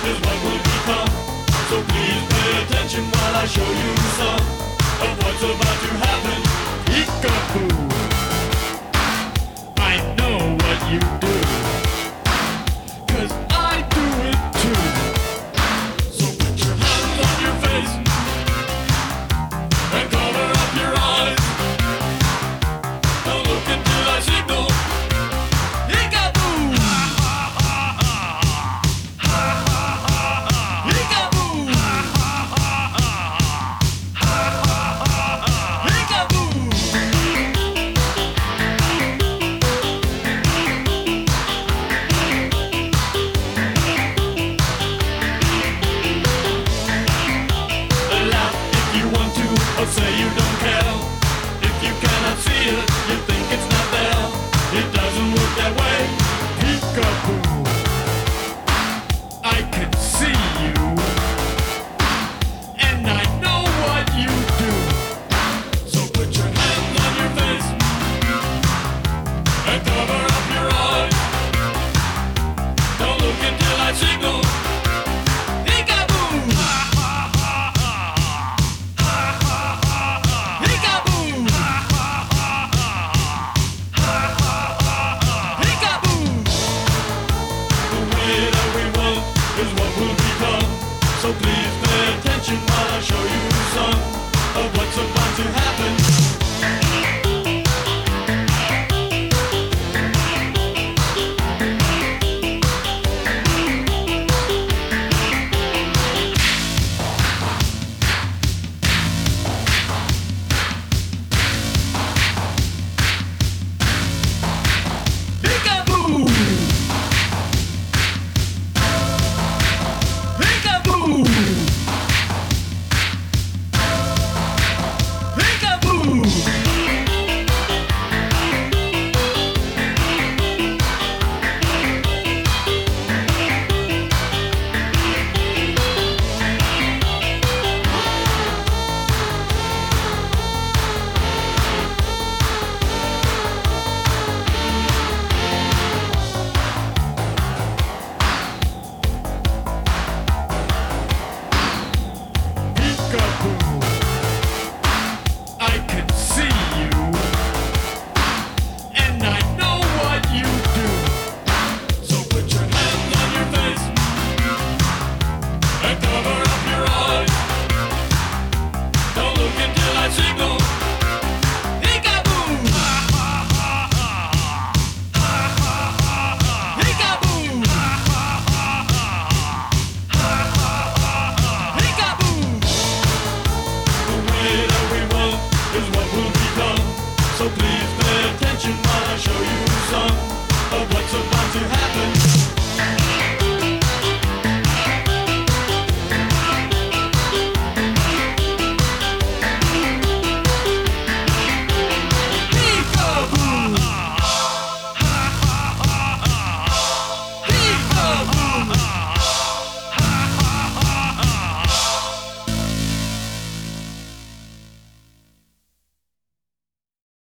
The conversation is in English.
is what will become. So please pay attention while I show you some of what's about to happen. Peekaboo! I know what you do, 'cause I do it too. So put your hands on your face and cover up your eyes. Don't look until I signal. Peekaboo! Or say you don't care. If you cannot see it, you think it's not there. It doesn't work that way. Peekaboo! I can see you, and I know what you do. So put your hands on your face and cover up your eyes. Don't look until I signal. Is what will become. So please pay attention while I show you some